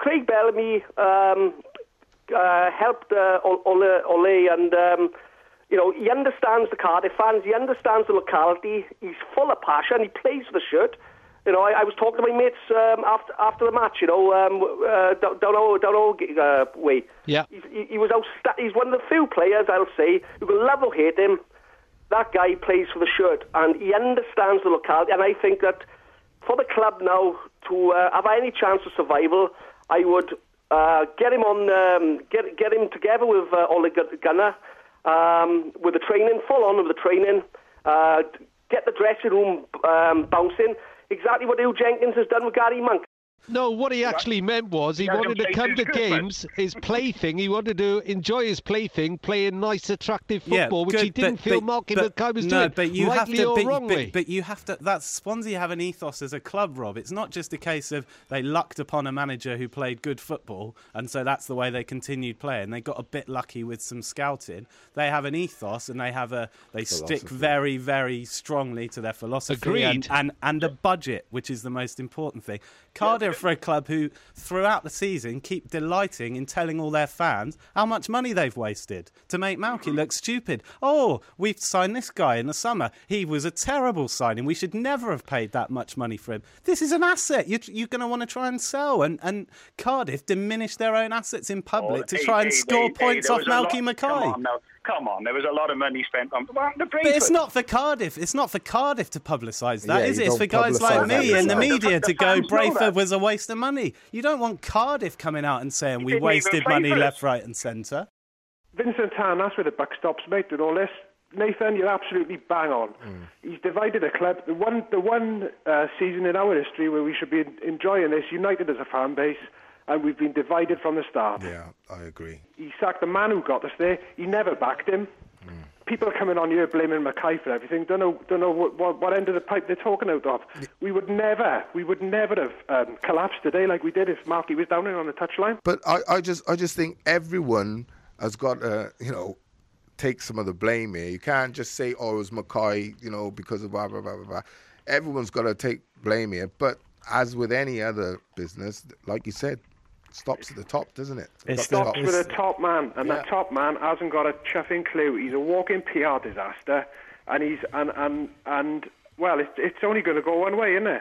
Craig Bellamy helped Ole, and he understands the Cardiff fans. He understands the locality. He's full of passion. He plays for the shirt. I was talking to my mates after the match. Don't way. Yeah. He was he's one of the few players, I'll say, who can love or hate him. That guy plays for the shirt, and he understands the locality. And I think that for the club now to have any chance of survival, I would get him on, get him together with Ole Gunnar, with the training, full on with the training, get the dressing room bouncing. Exactly what Hugh Jenkins has done with Gary Monk. No, what he actually meant was he wanted to come to games, his plaything. He wanted to enjoy his plaything, playing nice, attractive football, which he didn't feel Marky Mackay was doing, rightly or wrongly. But you have to. That's Swansea have an ethos as a club, Rob. It's not just a case of they lucked upon a manager who played good football, and so that's the way they continued playing. They got a bit lucky with some scouting. They have an ethos, and they stick very, very strongly to their philosophy. Agreed. And a budget, which is the most important thing. Cardiff for a club who, throughout the season, keep delighting in telling all their fans how much money they've wasted to make Malky look stupid. Oh, we've signed this guy in the summer. He was a terrible signing. We should never have paid that much money for him. This is an asset you're going to want to try and sell. And Cardiff diminish their own assets in public to try and score points off Malky Mackay. Come on, there was a lot of money spent on... But it's not for Cardiff. It's not for Cardiff to publicise that, is it? It's for guys like me in the media to go, Brayford was a waste of money. You don't want Cardiff coming out and saying we wasted money left, right and centre. Vincent Tan, that's where the buck stops, mate, with all this. Nathan, you're absolutely bang on. He's divided a club. The one season in our history where we should be enjoying this, united as a fan base, and we've been divided from the start. Yeah, I agree. He sacked the man who got us there. He never backed him. People coming on here blaming Mackay for everything. Don't know what end of the pipe they're talking out of. We would never have collapsed today like we did if Marky was down on the touchline. But I just think everyone has got to, take some of the blame here. You can't just say, oh, it was Mackay, because of blah, blah, blah, blah, blah. Everyone's got to take blame here. But as with any other business, like you said, it stops at the top, doesn't it? It stops with a top man, and that top man hasn't got a chuffing clue. He's a walking PR disaster, and it's only going to go one way, isn't it?